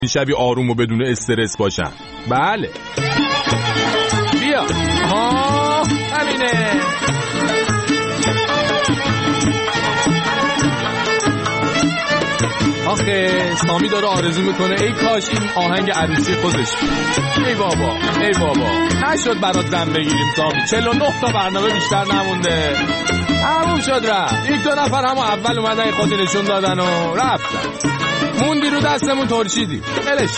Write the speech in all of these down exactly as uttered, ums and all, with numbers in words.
شبی آروم و بدون استرس باشم. بله بیا ها همینه. آخه سامی داره آرزو میکنه ای کاش این آهنگ عروسی خودش. ای بابا ای بابا نشد برات زن بگیریم سامی. چهل و نه تا برنامه بیشتر نمونده. همون شد رفت. یک دو نفر همون اول اومدن خودی نشون دادن و رفتن. موندی رو دستمون ترشیدی. بلش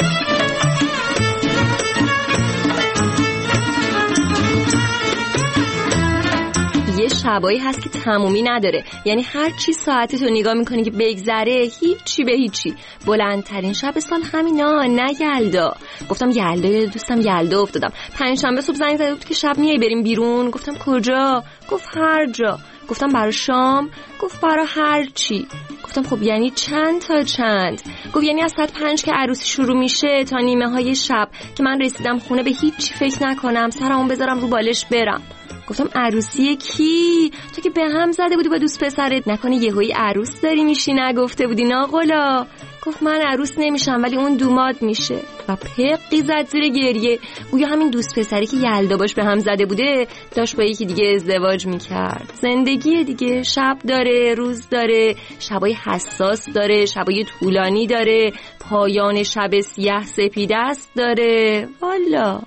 یه شبایی هست که تمومی نداره، یعنی هر چی ساعتی تو نگاه میکنی که بگذره هیچی به هیچی. بلندترین شب سال همینا، نه یلدا. گفتم یلدا، دوستم یلدا افتادم. پنجشنبه صبح زنگ زده بود که شب میای بریم بیرون. گفتم کجا؟ گفت هر جا. گفتم برای شام؟ گفت برای هر چی. گفتم خب یعنی چند تا چند؟ گفت یعنی از ساعت پنج که عروسی شروع میشه تا نیمه های شب که من رسیدم خونه به هیچی فکر نکنم، سرمو بذارم رو بالش برم. گفتم عروسی کی؟ تو که به هم زده بودی با دوست پسرت، نکنه یهویی عروس داری میشی نگفته بودی ناقلا؟ گفت من عروس نمیشم ولی اون دوماد میشه. و پقی زد زیر گریه. گویا همین دوست پسری که یلدا باش به هم زده بوده داشت با یکی دیگه ازدواج میکرد. زندگی دیگه، شب داره، روز داره، شبای حساس داره، شبای طولانی داره، پایان شب سیاه سپید است داره. والا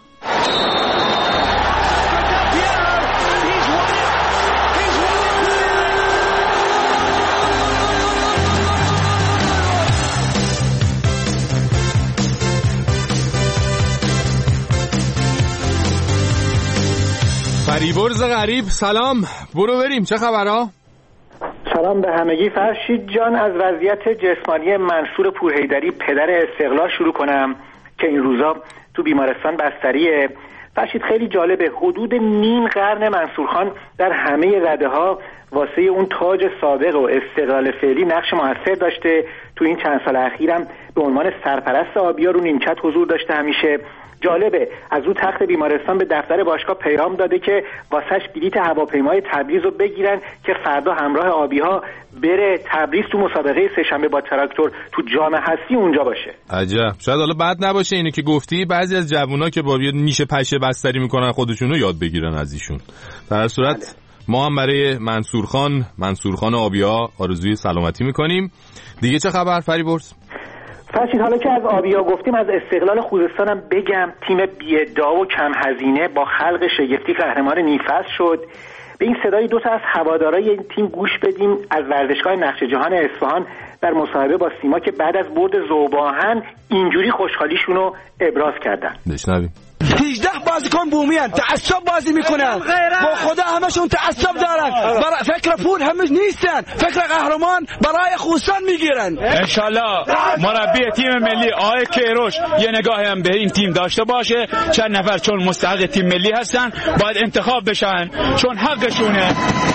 فریبرز غریب سلام. برو بریم چه خبرها؟ سلام به همگی. فرشید جان، از وضعیت جسمانی منصور پورحیدری پدر استقلال شروع کنم که این روزا تو بیمارستان بستریه. فرشید خیلی جالبه، حدود نیم قرن منصور خان در همه رده‌ها واسه اون تاج سابق و استقلال فعلی نقش موثر داشته. تو این چند سال اخیرم به عنوان سرپرست آبیا رو نیمکت حضور داشته. همیشه جالبه از رو تخت بیمارستان به دفتر باشگاه پیام داده که واسش بلیت هواپیمای تبریز رو بگیرن که فردا همراه آبی‌ها بره تبریز تو مسابقه سه‌شنبه با تراکتور تو جام هستی اونجا باشه. عجب. شاید حالا بد نباشه اینو که گفتی، بعضی از جوونا که با یه نیش پشه بستری میکنن خودشونو یاد بگیرن از ایشون. در صورت بله. ما هم برای منصور خان منصور خان آبیا آرزوی سلامتی میکنیم. دیگه چه خبر فریبرز؟ فرشید حالا که از آبیا گفتیم، از استقلال خوزستانم بگم. تیم بی‌ادعا و کم هزینه با خلق شگفتی قهرمان نیفصل شد. به این صدای دو تا از هوادارای این تیم گوش بدیم از ورزشگاه نقش جهان اصفهان در مصاحبه با سیما که بعد از برد ذوب‌آهن اینجوری خوشحالیشون رو ابراز کردن. بشنویم. هجده بازیکن بومیان تعصب بازی میکنن، با خدا همشون تعصب دارن، برای فکر پول همش نیستن، فکر قهرمان برای خوزستان میگیرن. انشالله مربی تیم ملی آقای کیروش یه نگاهی هم به این تیم داشته باشه. چند نفر چون مستحق تیم ملی هستن باید انتخاب بشن چون حقشونه.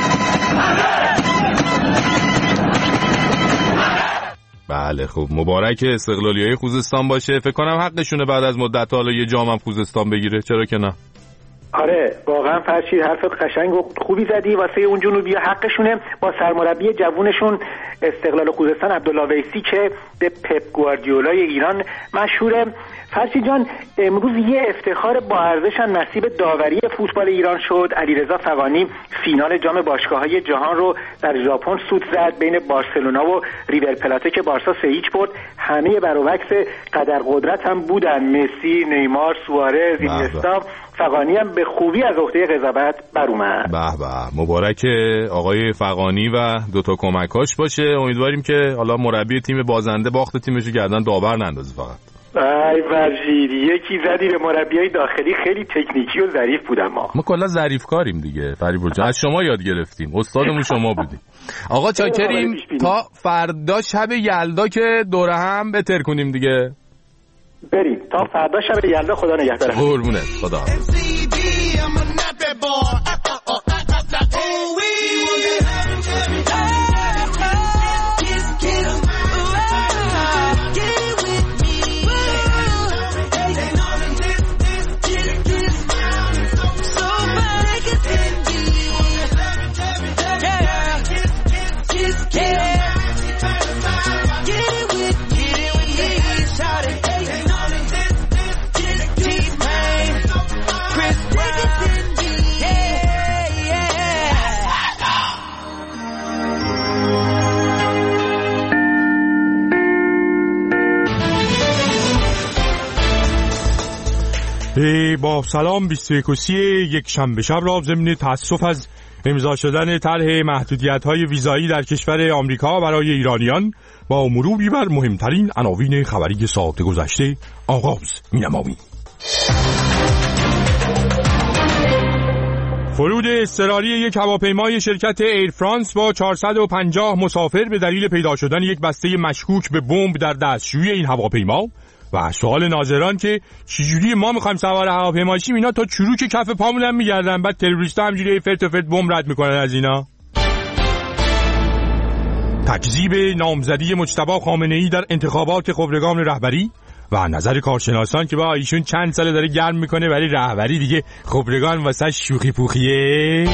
بله خب مبارک استقلالیای خوزستان باشه. فکر کنم حقشونه بعد از مدت حالا یه جام هم خوزستان بگیره، چرا که نه؟ آره واقعا فرشید حرفت قشنگ و خوبی زدی. واسه اون جنوبی حقشونه. با سرمربی جوونشون استقلال خوزستان عبدالله ویسی که به پپ گواردیولای ایران مشهوره. فرشید جان، امروز یه افتخار با ارزش نصیب داوری فوتبال ایران شد. علیرضا فغانی فینال جام باشگاه‌های جهان رو در ژاپن سود زد بین بارسلونا و ریور پلاته که بارسا سه هیچ برد. همه برعکس قدر قدرت هم بودن، مسی، نیمار، سوارز، اینستا. فغانی هم به خوبی از عهده قضاوت بر اومد. به به، مبارک آقای فغانی و دو تا کمکاش باشه. امیدواریم که حالا مربی تیم بازنده باخت تیمشو گردن داور نندازه فقط. ای فرشید، یکی زدی به مربیای داخلی خیلی تکنیکی و ظریف بودن. ما ما کلا ظریف کاریم دیگه فریبرز جان، از شما یاد گرفتیم، استادمون شما بودیم. آقا چاکریم تا فردا شب یلدا که دوره هم بتر کنیم دیگه. بریم تا فردا شب یلدا. خدا نگهدار. قربونت. خدا. Get it with me, shout it. با سلام بیست و یک و سی یک شنبه شب را ضمن تأسف از امضا شدن طرح محدودیت‌های ویزایی در کشور آمریکا برای ایرانیان با مروری بر مهمترین عناوین خبری ساعت گذشته آغاز می‌نماییم. فرود اضطراری یک هواپیمای شرکت ایر فرانس با چهارصد و پنجاه مسافر به دلیل پیدا شدن یک بسته مشکوک به بمب در دستشوی این هواپیما و سوال ناظران که چجوری ما میخوایم سوار هواپیما شیم، اینا تا چروک کف پامون هم میگردن، بعد تروریستا همجوری فرت و فرت بمب رد میکنن از اینا. تکذیب نامزدی مجتبی خامنه‌ای در انتخابات خبرگان رهبری و نظر کارشناسان که با ایشون چند ساله داره گرم میکنه ولی رهبری دیگه خبرگان واسه شوخی پوخیه.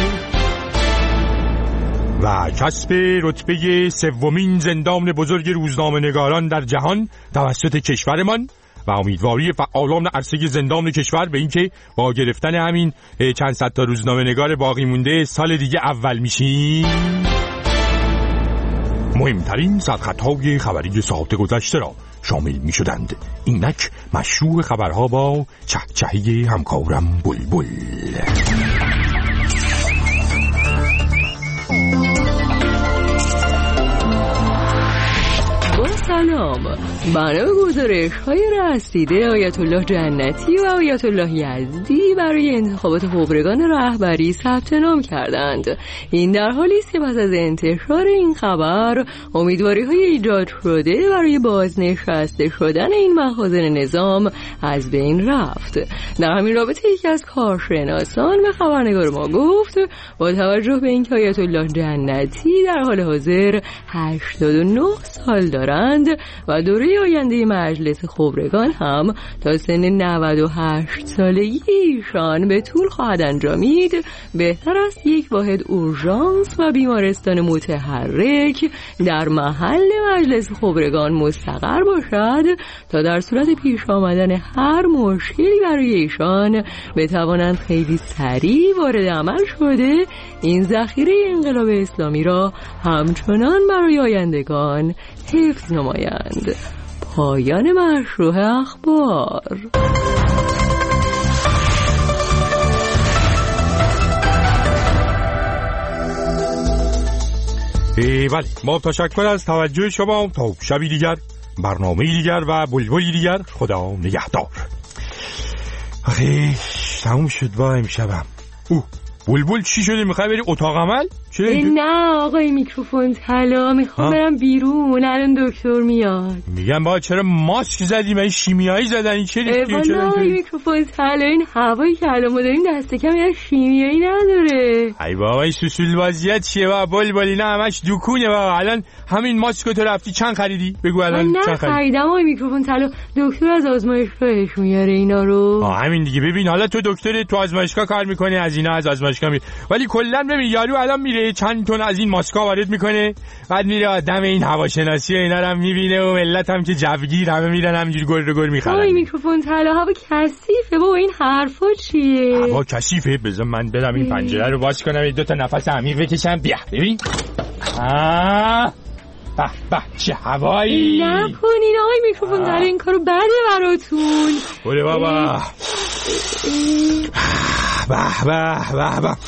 و کسب رتبه سومین زندان بزرگ روزنامه‌نگاران در جهان توسط کشورمان و امیدواری فعالان عرصه زندان کشور به اینکه با گرفتن همین چند صد تا روزنامه‌نگار باقی مونده سال دیگه اول میشیم. مهمترین سرخطهای خبری ساعت گذشته را شامل می شدند. اینک مشروع خبرها با چهچهی همکارم بلبل. سلام. برای گزارش های رسیده آیت الله جنتی و آیت الله یزدی برای انتخابات خبرگان رهبری ثبت نام کردند. این در حالی است که پس از انتشار این خبر امیدواری های ایجاد شده برای بازنشسته شدن این مخازن نظام از بین رفت. در همین رابطه یکی از کارشناسان به خبرنگار ما گفت با توجه به اینکه آیت الله جنتی در حال حاضر هشتاد و نه سال دارند و دوره آینده مجلس خبرگان هم تا سن نود و هشت سالگی ایشان به طول خواهد انجامید، بهتر است یک واحد اورژانس و بیمارستان متحرک در محل مجلس خبرگان مستقر باشد تا در صورت پیش آمدن هر مشکلی برای ایشان بتوانند خیلی سریع وارد عمل شده این ذخیره انقلاب اسلامی را همچنان برای آیندگان حفظ نمایند. پایان مشروع اخبار. بله، با تشکر از توجه شما تا شبی دیگر، برنامه دیگر و بلبلی دیگر. خدا نگهدار. آخه تموم شد با امشبم. اوه بلبل چی شده؟ میخوای بری اتاق عمل؟ نه آقای میکروفون طلا، میخوام برم بیرون، الان دکتر میاد. میگم با چرا ماسک زدی؟ من شیمیایی زدن این چه ریختی؟ نه آقای میکروفون طلا، این هوایی که الان ما داریم دست کم یه شیمیایی نداره. ای بابا این سوسول بازیت چیه با بلبلی؟ نه همش دکونه بابا. الان همین ماسکو تو رفتی چند خریدی؟ بگو الان چند خریدی؟ نه خریدم آقای میکروفون طلا، دکتر از آزمایشگاهش میاره اینا رو. آ همین دیگه. ببین حالا تو دکتر تو آزمایشگاه کار میکنی، از اینا از آزمایشگاه میره، ولی کلا ببین یارو الان میره چند تون از این ماسکا وارد میکنه، بعد میره آدم این هواشناسی و اینا رو میبینه و ملت هم که جوگیر همه میرن همینجوری گل رو گل میخرن. آقای میکروفون طلا هوا کثیفه بابا، این حرفا چیه؟ هوا کثیفه؟ بذار من برم این پنجره رو باز کنم، دو تا نفس عمیق بکشم. بیا ببین. آه به به چه هوایی. نکنین آقای میکروفون طلا، این کارو بده براتون. بله بابا. به به به به.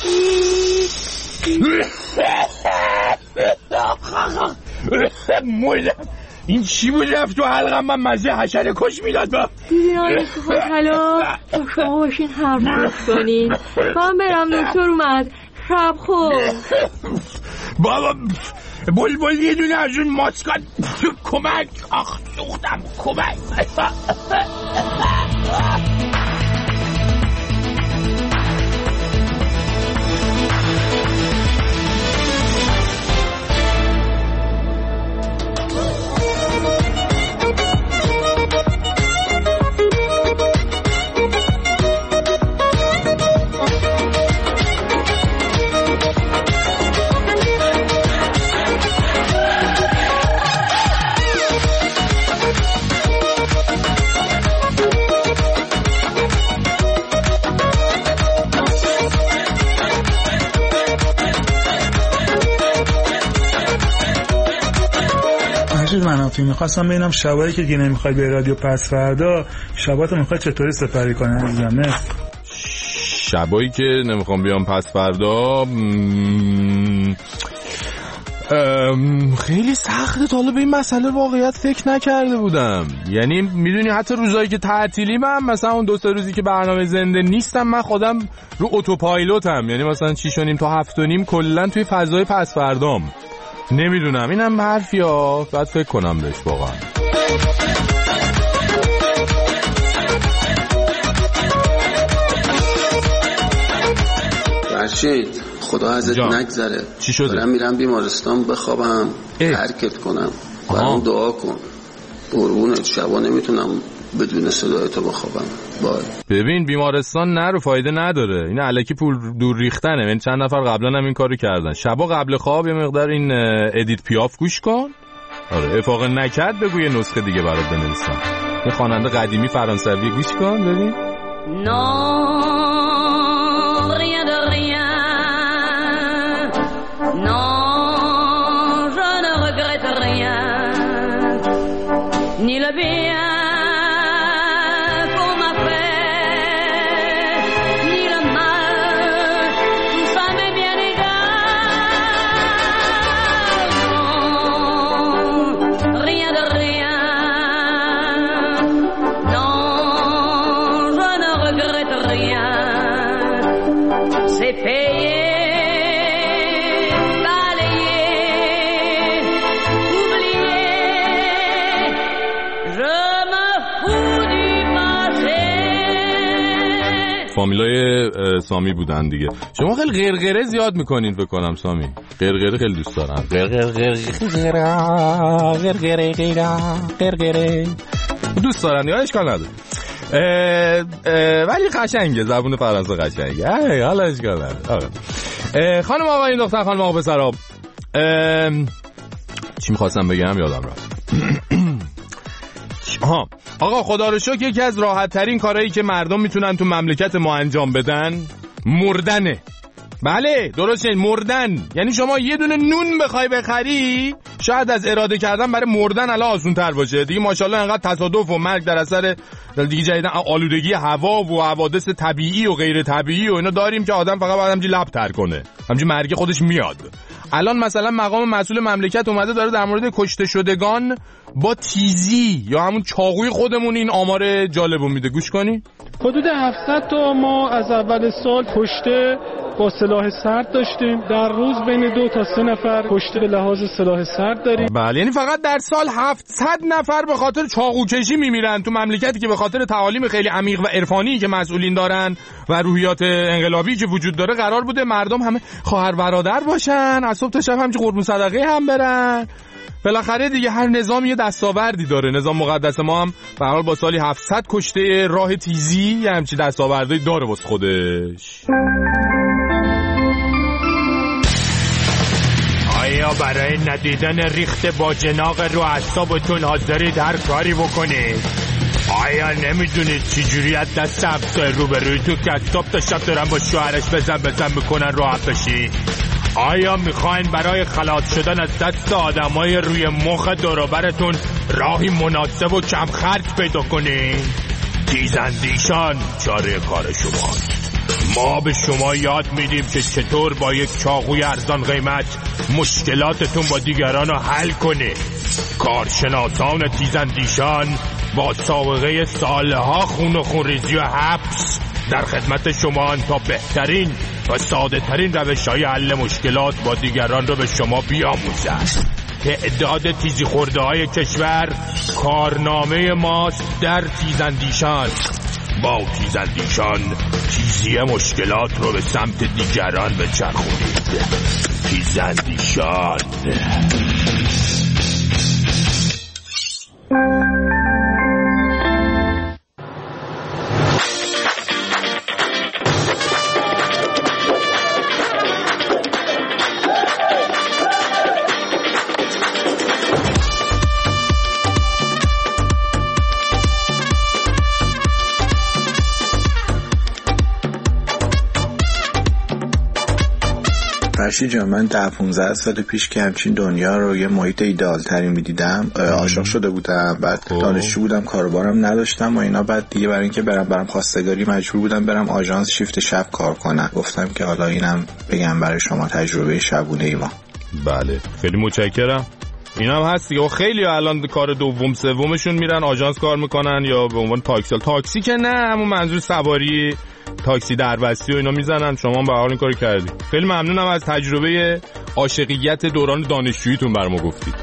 مولم این چی بود رفت تو حلقم؟ من مزه حشره کش میداد. با دیدین آقای میکروفون طلا، تو شما باشین حرف کنین. من برم دکتر اومد. شب خوب. بابا بلبل یه دونه از اون ماسکات کمک. آخ سوختم کمک. برنامه‌تون. می‌خواستم ببینم شبایی که دیگه نمی‌خوای به رادیو پس فردا، شباتو می‌خوای چطوری سپری کنی عزیزم؟ مرسی. شبایی که نمیخوام بیام پس فردا م... خیلی سخته. تا حالا به این مسئله واقعیت فکر نکرده بودم. یعنی میدونی حتی روزایی که تعطیلیم هم، مثلا اون دو سه روزی که برنامه زنده نیستم، من خودم رو اتوپایلوتم. یعنی مثلا شیش و نیم تا هفت و نیم کلا توی فضای پس فردام. نمیدونم، اینم حرفی ها، باید فکر کنم بهش واقعا. فرشید خدا ازت نگذره. چی شده؟ دارم میرم بیمارستان بخوابم، ترکت کنم، برام دعا کن. قربونت، شبا نمیتونم بدون صدای تو بخوابم. بای. ببین بیمارستان نرو، فایده نداره. این الکی پول دور ریختنه. من چند نفر قبلا هم این کارو کردن. شبا قبل خواب یه مقدار این ادیت پیاف گوش کن. آره افاقه نکرد بگو یه نسخه دیگه برات بنویسم. یه خواننده قدیمی فرانسوی گوش کن ببین. Non, rien de rien. Non, je ne regrette rien. Ni le bien qu'on m'a fait, ni le mal, tout ça m'est bien égal. Non, rien de rien. Non, je ne regrette rien. C'est payé, balayé, oublié. Je me fous du passé. فامیلای سامی بودن دیگه. شما خیلی غرغره زیاد میکنین فکر کنم سامی. غرغره خیلی دوست دارم. غرغره غرغره غرغره دوست دارم دیگه، اشکال نداره. اه اه ولی قشنگه، زبون فرانسه قشنگه. حالا اشکال نداره. خانم آقا این دختر، خانم آقا پسرا، چی میخواستم بگم یادم رفت. ها آقا خدا رو شکر یکی از راحت ترین کارهایی که مردم میتونن تو مملکت ما انجام بدن مردنه. بله درسته، مردن. یعنی شما یه دونه نون بخوای بخری، شاید از اراده کردن برای مردن الان آسون تر باشه دیگه. ماشاءالله انقدر تصادف و مرگ در اثر دیگه جدیدن آلودگی هوا و حوادث طبیعی و غیر طبیعی و اینا داریم که آدم فقط باید همینجوری لب تر کنه، همینجوری مرگ خودش میاد. الان مثلا مقام مسئول مملکت اومده داره در مورد کشته شدگان با تیزی یا همون چاقوی خودمون این آمار جالبو میده. گوش کنی. حدود هفتصد تا ما از اول سال کشته با سلاح سرد داشتیم. در روز بین دو تا سه نفر کشته به لحاظ سلاح سرد داریم. بله، یعنی فقط در سال هفتصد نفر به خاطر چاقو کشی میمیرن تو مملکتی که به خاطر تعالیم خیلی عمیق و عرفانی که مسئولین دارن و روحیات انقلابی که وجود داره قرار بوده مردم همه خواهر برادر باشن، از صبح تا شب همینجوری قربون صدقه هم برن. بالاخره دیگه هر نظام یه دستاوردی داره. نظام مقدس ما هم به هر حال با سالی هفتصد کشته راه تیزی یه همچین دستاوردی داره واسه خودش. آیا برای ندیدن ریخت باجناق رو اعصابتون حاضرید هر کاری بکنید؟ آیا نمیدونید چجوری از دست همسایه روبرویتون که از صبح تا شب دارن با شوهرش بزن بزن میکنن راحت بشید؟ آیا میخواین برای خلاص شدن از دست آدمای روی مخ دوروبرتون راهی مناسب و کم خرج پیدا کنین؟ تیزاندیشان چاره کار شماست. ما به شما یاد میدیم که چطور با یک چاقوی ارزان قیمت مشکلاتتون با دیگران رو حل کنید. کارشناسان تیزاندیشان با سابقه سالها خون و خونریزی و حبس در خدمت شما تا بهترین و ساده ترین روش های حل مشکلات با دیگران رو به شما بیاموزند. تعداد تیزی خورده های کشور کارنامه ماست در تیزاندیشان. با تیزاندیشان تیزی مشکلات رو به سمت دیگران بچرخونید. تیزاندیشان. فرشید جان، من ده پونزده سال پیش که همچین دنیا رو یه محیط ایدئال تری میدیدم، عاشق شده بودم، بعد دانشجو بودم، کاروبارم نداشتم و اینا، بعد دیگه برای اینکه برم برم خواستگاری مجبور بودم برم آژانس شیفت شب کار کنم. گفتم که حالا اینم بگم برای شما تجربه شبونه ای ما. بله خیلی متشکرم. اینا هم هست دیگه. خیلی الان کار دوم سومشون میرن آژانس کار میکنن یا به عنوان تاکسی. تاکسی که نه، همون منظور سواری تاکسی دربستی و اینا میزنن. شما هم به حال این کارو کردی. خیلی ممنونم از تجربه عاشقیت دوران دانشجوییتون برام گفتید.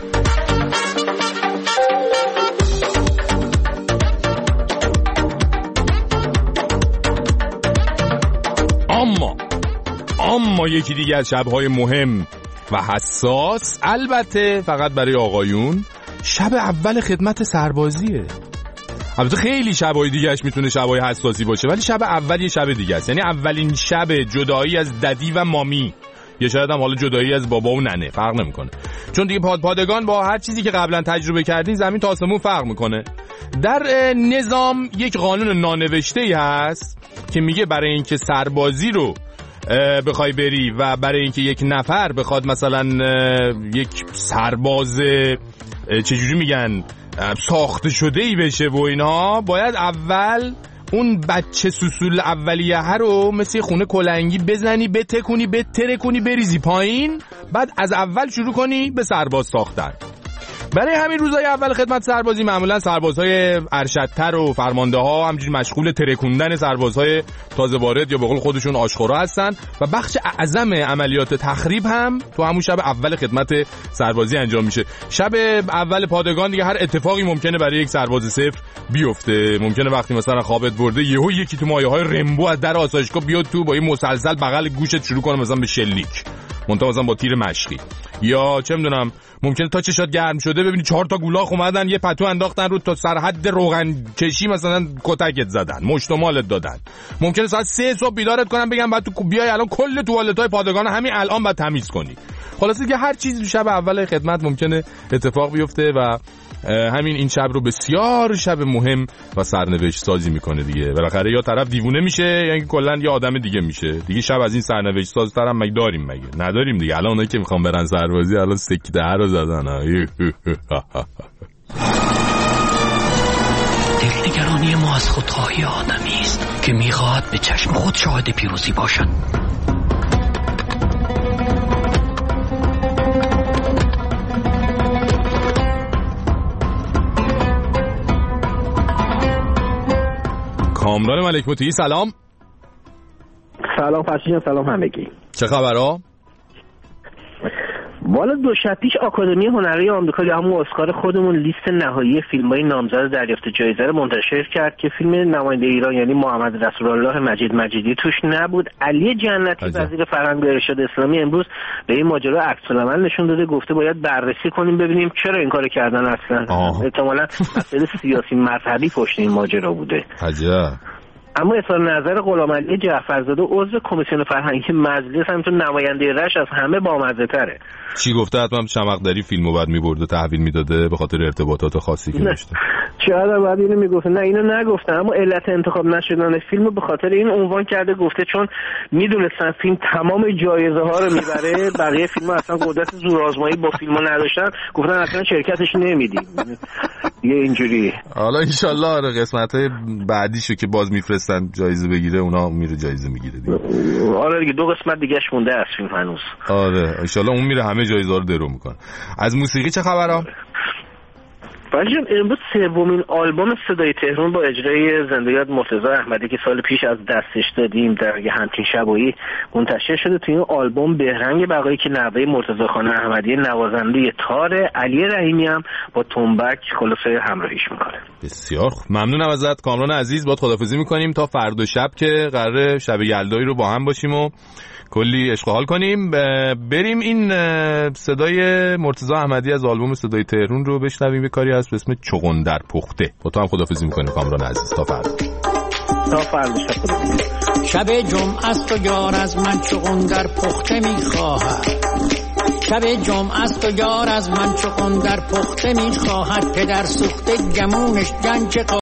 اما اما یکی دیگه از شب‌های مهم و حساس، البته فقط برای آقایون، شب اول خدمت سربازیه. البته خیلی شبای دیگه‌اش میتونه شبای حساسی باشه، ولی شب اول یه شب دیگه است. یعنی اولین شب جدایی از ددی و مامی، یا شاید هم حالا جدایی از بابا و ننه، فرق نمیکنه. چون دیگه پاد پادگان با هر چیزی که قبلا تجربه کردین زمین تا آسمون فرق میکنه. در نظام یک قانون نانوشته‌ای هست که میگه برای اینکه سربازی رو بخوای بری و برای اینکه یک نفر بخواد مثلا یک سرباز چجوری میگن ساخته شده ای بشه و اینا، باید اول اون بچه سوسول اولیه رو مثل خونه کلنگی بزنی، بتکونی، بترکونی، بریزی پایین، بعد از اول شروع کنی به سرباز ساختن. برای همین روزای اول خدمت سربازی معمولا سربازهای ارشدتر و فرمانده ها همجوری مشغول ترکوندن سربازهای تازه وارد یا به قول خودشون آشخورا هستن و بخش اعظم عملیات تخریب هم تو همون شب اول خدمت سربازی انجام میشه. شب اول پادگان دیگه هر اتفاقی ممکنه برای یک سرباز صفر بیفته. ممکنه وقتی مثلا خوابت برده یهو یکی تو مایه‌های رمبو از در آسایشگاه بیاد تو با این مسلسل بغل گوشت شروع کنه مثلا به شلیک، منتها مثلا با تیر مشقی، یا چه میدونم ممکنه تا چشات گرم شده ببینی چهار تا گولاخ اومدن یه پتو انداختن رو تا سرحد روغن کشی مثلا کتکت زدن، مشت و مالت دادن. ممکنه ساعت سه صبح بیدارت کنن بگن بعد تو بیای الان کل توالت‌های پادگان همین الان بعد تمیز کنی. خلاصه که هر چیزی شب اول خدمت ممکنه اتفاق بیفته و همین این شب رو بسیار شب مهم و سرنوشت سازی میکنه دیگه. بالاخره یا طرف دیوونه میشه یا اینکه کلا یه آدم دیگه میشه دیگه. شب از این سرنوشت سازتر هم مگه داریم؟ مگه نداریم دیگه. الان اونایی که میخوان برن سربازی الان سکته رو زدن. دلنگرانی ما از خودخواهی آدمی است که میخواهد به چشم خود شاهد پیروزی باشد. کامران ملک مطیعی سلام. سلام فرشید، سلام همگی. چه خبرها؟ والا دو شب پیش آکادمی هنری آمریکا یا همون اسکار خودمون لیست نهایی فیلم‌های نامزد دریافت جایزه رو منتشر کرد که فیلم نماینده ایران یعنی محمد رسولالله مجید مجیدی توش نبود. علی جنتی وزیر فرهنگ و ارشاد اسلامی امروز به این ماجرا عکس‌العمل نشون داده، گفته باید بررسی کنیم ببینیم چرا این کارو کردن. اصلا احتمالاً مسئله سیاسی مذهبی پشت این ماجرا بوده. عجب. اما اظهار نظر غلامعلی جعفرزاده عضو کمیسیون فرهنگی مجلس همینطور نماینده رش از همه بامزه تره. چی گفته؟ حتما شمقدری فیلمو بعد می‌برده تحویل میداده به خاطر ارتباطات خاصی که داشته. چرا بعد اینو میگفته؟ نه اینو نگفته، اما علت انتخاب نشدن فیلمو به خاطر این عنوان کرده، گفته چون میدونستن فیلم تمام جایزه ها رو میبره، بقیه فیلم‌ها اصلا قدرت زورآزمایی با فیلمو نداشتن، گفتن اصلا شرکتش نمیدیم. یه اینجوری. حالا ان شاء الله قسمت‌های بعدیشو که باز میفرستن جایزه بگیره اونا میره جایزه میگیره دیگه. آره دیگه دو قسمت دیگهش مونده از فیلم هنوز. آره ان شاء الله اون میره همه جایزه رو درو میکنه. از موسیقی چه خبرها؟ ولی امروز سومین آلبوم صدای تهران با اجرای زنده یاد مرتضی احمدی که سال پیش از دستش دادیم در یه همچین شبایی منتشر شده. توی این آلبوم بهرنگ بقایی که نوه مرتضی خان احمدی نوازنده تار، علی رحیمی هم با تنبک خلاصه همراهیش میکنه. بسیار خوب، ممنونم ازت کامران عزیز. باهات خداحافظی میکنیم تا فردا شب که قراره شب یلدایی رو با هم باشیم و کلی عشق و حال کنیم. بریم این صدای مرتضی احمدی از آلبوم صدای تهران رو بشنویم. یه کاری هست به اسم چغندر پخته. با تو هم خداحافظی میکنیم کامران عزیز تا فردا. تا فردا شب. شب جمعه است و یار از من چغندر پخته میخواهد. شب جمعه است و یار از من چغندر پخته میخواهد. پدر سوخته گمونش گنج